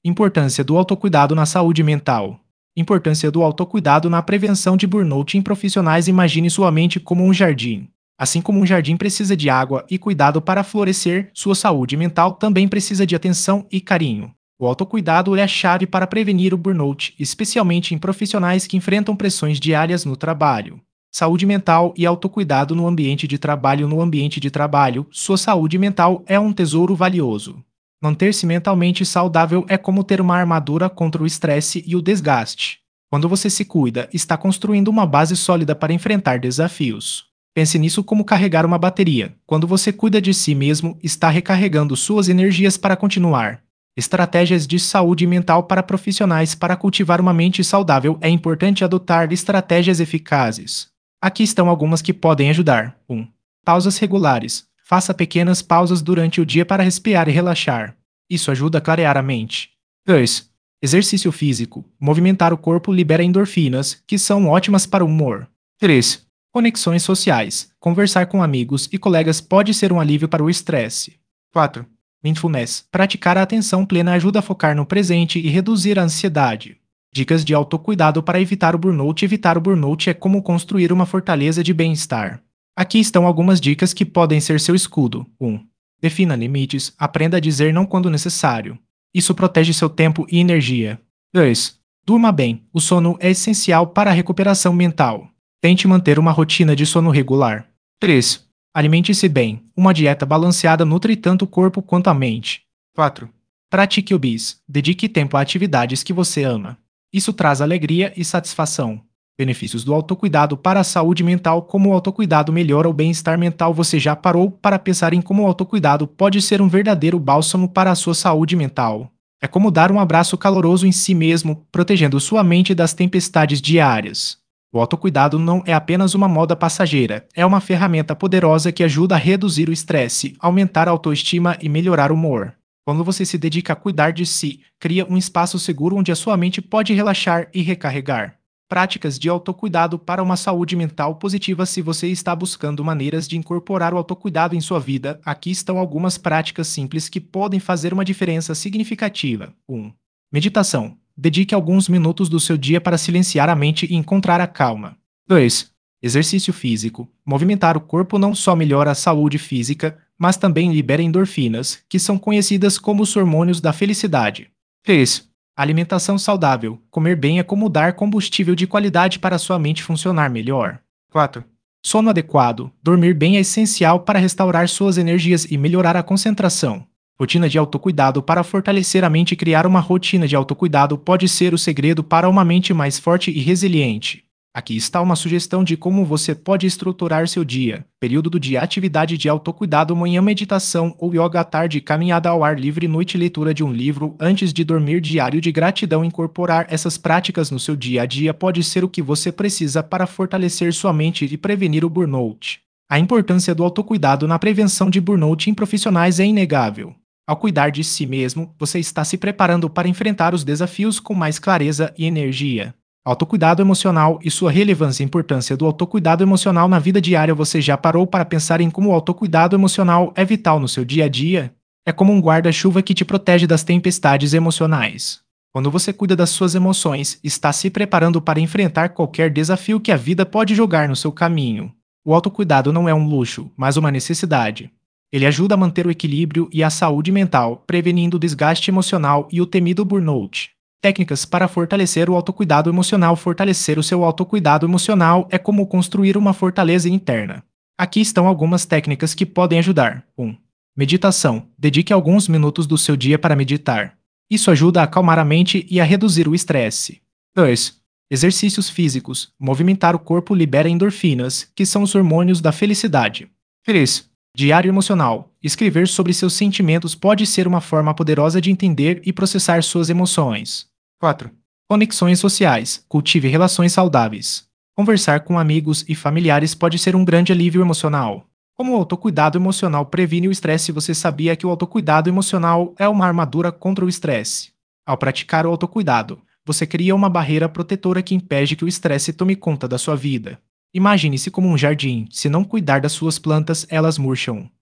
Importância do autocuidado na saúde mental. Importância do autocuidado na prevenção de burnout em profissionais. Imagine sua mente como um jardim. Assim como um jardim precisa de água e cuidado para florescer, sua saúde mental também precisa de atenção e carinho. O autocuidado é a chave para prevenir o burnout, especialmente em profissionais que enfrentam pressões diárias no trabalho. Saúde mental e autocuidado no ambiente de trabalho. No ambiente de trabalho, sua saúde mental é um tesouro valioso. Manter-se mentalmente saudável é como ter uma armadura contra o estresse e o desgaste. Quando você se cuida, está construindo uma base sólida para enfrentar desafios. Pense nisso como carregar uma bateria. Quando você cuida de si mesmo, está recarregando suas energias para continuar. Estratégias de saúde mental para profissionais. Para cultivar uma mente saudável, é importante adotar estratégias eficazes. Aqui estão algumas que podem ajudar. 1. Pausas regulares. Faça pequenas pausas durante o dia para respirar e relaxar. Isso ajuda a clarear a mente. 2. Exercício físico. Movimentar o corpo libera endorfinas, que são ótimas para o humor. 3. Conexões sociais. Conversar com amigos e colegas pode ser um alívio para o estresse. 4. Mindfulness. Praticar a atenção plena ajuda a focar no presente e reduzir a ansiedade. Dicas de autocuidado para evitar o burnout. Evitar o burnout é como construir uma fortaleza de bem-estar. Aqui estão algumas dicas que podem ser seu escudo. 1. Defina limites. Aprenda a dizer não quando necessário. Isso protege seu tempo e energia. 2. Durma bem. O sono é essencial para a recuperação mental. Tente manter uma rotina de sono regular. 3. Alimente-se bem. Uma dieta balanceada nutre tanto o corpo quanto a mente. 4. Pratique hobbies. Dedique tempo a atividades que você ama. Isso traz alegria e satisfação. Benefícios do autocuidado para a saúde mental. Como o autocuidado melhora o bem-estar mental. Você já parou para pensar em como o autocuidado pode ser um verdadeiro bálsamo para a sua saúde mental? É como dar um abraço caloroso em si mesmo, protegendo sua mente das tempestades diárias. O autocuidado não é apenas uma moda passageira, é uma ferramenta poderosa que ajuda a reduzir o estresse, aumentar a autoestima e melhorar o humor. Quando você se dedica a cuidar de si, cria um espaço seguro onde a sua mente pode relaxar e recarregar. Práticas de autocuidado para uma saúde mental positiva. Se você está buscando maneiras de incorporar o autocuidado em sua vida, aqui estão algumas práticas simples que podem fazer uma diferença significativa. 1. Meditação. Dedique alguns minutos do seu dia para silenciar a mente e encontrar a calma. 2. Exercício físico. Movimentar o corpo não só melhora a saúde física, mas também libera endorfinas, que são conhecidas como os hormônios da felicidade. 3. Alimentação saudável. Comer bem é como dar combustível de qualidade para sua mente funcionar melhor. 4. Sono adequado. Dormir bem é essencial para restaurar suas energias e melhorar a concentração. Rotina de autocuidado. Para fortalecer a mente, criar uma rotina de autocuidado pode ser o segredo para uma mente mais forte e resiliente. Aqui está uma sugestão de como você pode estruturar seu dia. Período do dia: atividade de autocuidado, manhã meditação ou yoga, à tarde caminhada ao ar livre, noite leitura de um livro, antes de dormir diário de gratidão. Incorporar essas práticas no seu dia a dia pode ser o que você precisa para fortalecer sua mente e prevenir o burnout. A importância do autocuidado na prevenção de burnout em profissionais é inegável. Ao cuidar de si mesmo, você está se preparando para enfrentar os desafios com mais clareza e energia. Autocuidado emocional e sua relevância. Importância do autocuidado emocional na vida diária. Você já parou para pensar em como o autocuidado emocional é vital no seu dia a dia? É como um guarda-chuva que te protege das tempestades emocionais. Quando você cuida das suas emoções, está se preparando para enfrentar qualquer desafio que a vida pode jogar no seu caminho. O autocuidado não é um luxo, mas uma necessidade. Ele ajuda a manter o equilíbrio e a saúde mental, prevenindo o desgaste emocional e o temido burnout. Técnicas para fortalecer o autocuidado emocional. Fortalecer o seu autocuidado emocional é como construir uma fortaleza interna. Aqui estão algumas técnicas que podem ajudar. 1. Meditação. Dedique alguns minutos do seu dia para meditar. Isso ajuda a acalmar a mente e a reduzir o estresse. 2. Exercícios físicos. Movimentar o corpo libera endorfinas, que são os hormônios da felicidade. 3. Diário emocional. Escrever sobre seus sentimentos pode ser uma forma poderosa de entender e processar suas emoções. 4. Conexões sociais. Cultive relações saudáveis. Conversar com amigos e familiares pode ser um grande alívio emocional. Como o autocuidado emocional previne o estresse? Você sabia que o autocuidado emocional é uma armadura contra o estresse? Ao praticar o autocuidado, você cria uma barreira protetora que impede que o estresse tome conta da sua vida. Imagine-se como um jardim. Se não cuidar das suas plantas, elas murcham.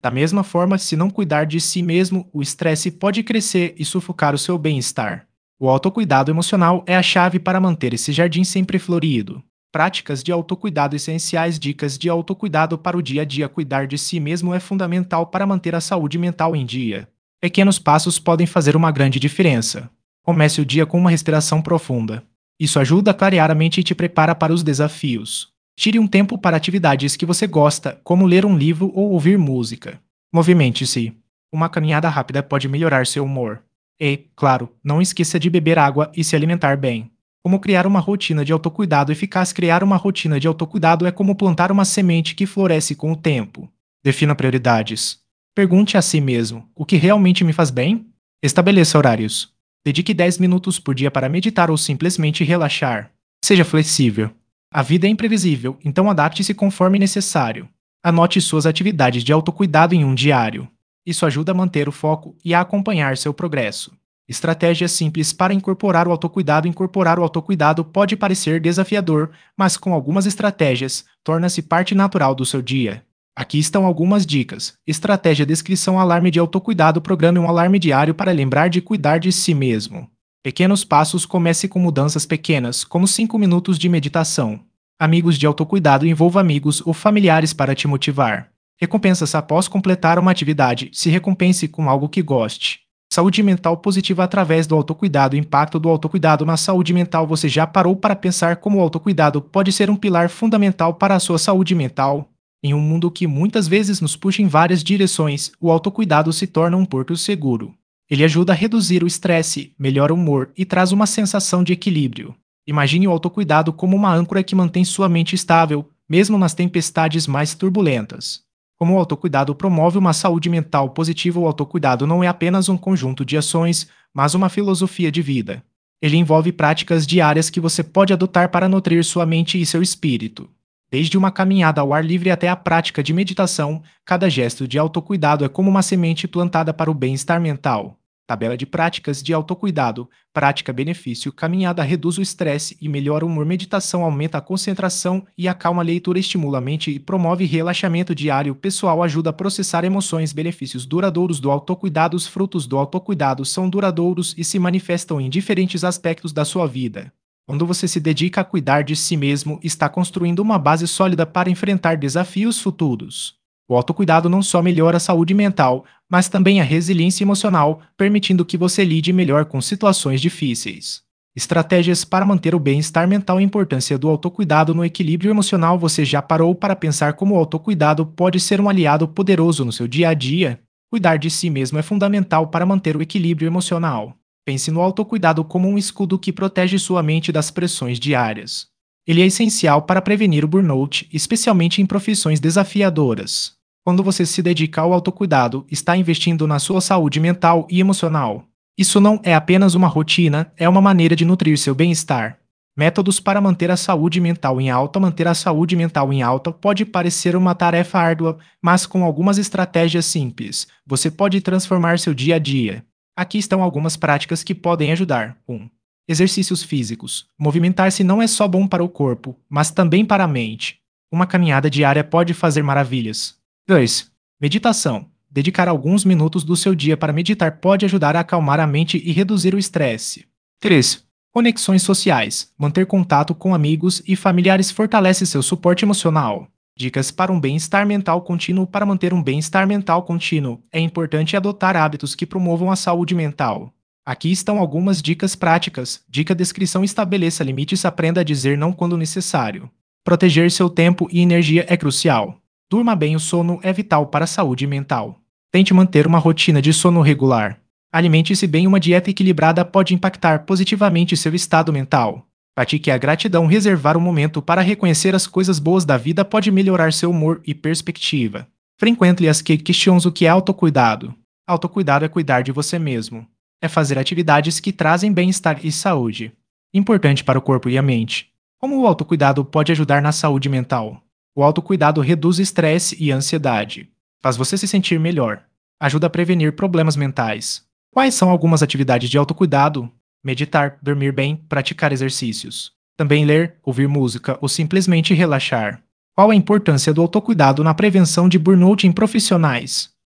Da mesma forma, se não cuidar de si mesmo, o estresse pode crescer e sufocar o seu bem-estar. O autocuidado emocional é a chave para manter esse jardim sempre florido. Práticas de autocuidado essenciais. Dicas de autocuidado para o dia a dia. Cuidar de si mesmo é fundamental para manter a saúde mental em dia. Pequenos passos podem fazer uma grande diferença. Comece o dia com uma respiração profunda. Isso ajuda a clarear a mente e te prepara para os desafios. Tire um tempo para atividades que você gosta, como ler um livro ou ouvir música. Movimente-se. Uma caminhada rápida pode melhorar seu humor. E, claro, não esqueça de beber água e se alimentar bem. Como criar uma rotina de autocuidado eficaz. Criar uma rotina de autocuidado é como plantar uma semente que floresce com o tempo. Defina prioridades. Pergunte a si mesmo: o que realmente me faz bem? Estabeleça horários. Dedique 10 minutos por dia para meditar ou simplesmente relaxar. Seja flexível. A vida é imprevisível, então adapte-se conforme necessário. Anote suas atividades de autocuidado em um diário. Isso ajuda a manter o foco e a acompanhar seu progresso. Estratégias simples para incorporar o autocuidado. Incorporar o autocuidado pode parecer desafiador, mas com algumas estratégias, torna-se parte natural do seu dia. Aqui estão algumas dicas. Estratégia. Descrição. Alarme de autocuidado. Programe um alarme diário para lembrar de cuidar de si mesmo. Pequenos passos. Comece com mudanças pequenas, como 5 minutos de meditação. Amigos de autocuidado. Envolva amigos ou familiares para te motivar. Recompensas. Após completar uma atividade, se recompense com algo que goste. Saúde mental positiva através do autocuidado. Impacto do autocuidado na saúde mental. Você já parou para pensar como o autocuidado pode ser um pilar fundamental para a sua saúde mental? Em um mundo que muitas vezes nos puxa em várias direções, o autocuidado se torna um porto seguro. Ele ajuda a reduzir o estresse, melhora o humor e traz uma sensação de equilíbrio. Imagine o autocuidado como uma âncora que mantém sua mente estável, mesmo nas tempestades mais turbulentas. Como o autocuidado promove uma saúde mental positiva. O autocuidado não é apenas um conjunto de ações, mas uma filosofia de vida. Ele envolve práticas diárias que você pode adotar para nutrir sua mente e seu espírito. Desde uma caminhada ao ar livre até a prática de meditação, cada gesto de autocuidado é como uma semente plantada para o bem-estar mental. Tabela de práticas de autocuidado. Prática benefício. Caminhada reduz o estresse e melhora o humor. Meditação aumenta a concentração e acalma. Leitura estimula a mente e promove relaxamento diário. Pessoal ajuda a processar emoções. Benefícios duradouros do autocuidado. Os frutos do autocuidado são duradouros e se manifestam em diferentes aspectos da sua vida. Quando você se dedica a cuidar de si mesmo, está construindo uma base sólida para enfrentar desafios futuros. O autocuidado não só melhora a saúde mental, mas também a resiliência emocional, permitindo que você lide melhor com situações difíceis. Estratégias para manter o bem-estar mental. A importância do autocuidado no equilíbrio emocional. Você já parou para pensar como o autocuidado pode ser um aliado poderoso no seu dia a dia? Cuidar de si mesmo é fundamental para manter o equilíbrio emocional. Pense no autocuidado como um escudo que protege sua mente das pressões diárias. Ele é essencial para prevenir o burnout, especialmente em profissões desafiadoras. Quando você se dedica ao autocuidado, está investindo na sua saúde mental e emocional. Isso não é apenas uma rotina, é uma maneira de nutrir seu bem-estar. Métodos para manter a saúde mental em alta. Manter a saúde mental em alta pode parecer uma tarefa árdua, mas com algumas estratégias simples, você pode transformar seu dia a dia. Aqui estão algumas práticas que podem ajudar. 1. Exercícios físicos. Movimentar-se não é só bom para o corpo, mas também para a mente. Uma caminhada diária pode fazer maravilhas. 2. Meditação. Dedicar alguns minutos do seu dia para meditar pode ajudar a acalmar a mente e reduzir o estresse. 3. Conexões sociais. Manter contato com amigos e familiares fortalece seu suporte emocional. Dicas para um bem-estar mental contínuo. Para manter um bem-estar mental contínuo, é importante adotar hábitos que promovam a saúde mental. Aqui estão algumas dicas práticas. Dica descrição. Estabeleça limites. Aprenda a dizer não quando necessário. Proteger seu tempo e energia é crucial. Durma bem. O sono é vital para a saúde mental. Tente manter uma rotina de sono regular. Alimente-se bem. Uma dieta equilibrada pode impactar positivamente seu estado mental. Pratique a gratidão. Reservar um momento para reconhecer as coisas boas da vida pode melhorar seu humor e perspectiva. Frequente as questions. O que é autocuidado? Autocuidado é cuidar de você mesmo. É fazer atividades que trazem bem-estar e saúde. Importante para o corpo e a mente. Como o autocuidado pode ajudar na saúde mental? O autocuidado reduz estresse e ansiedade. Faz você se sentir melhor. Ajuda a prevenir problemas mentais. Quais são algumas atividades de autocuidado? Meditar, dormir bem, praticar exercícios. Também ler, ouvir música ou simplesmente relaxar. Qual a importância do autocuidado na prevenção de burnout em profissionais?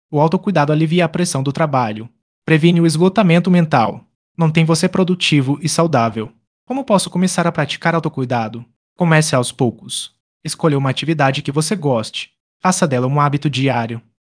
O autocuidado alivia a pressão do trabalho, previne o esgotamento mental, mantém você produtivo e saudável. Como posso começar a praticar autocuidado? Comece aos poucos. Escolha uma atividade que você goste. Faça dela um hábito diário.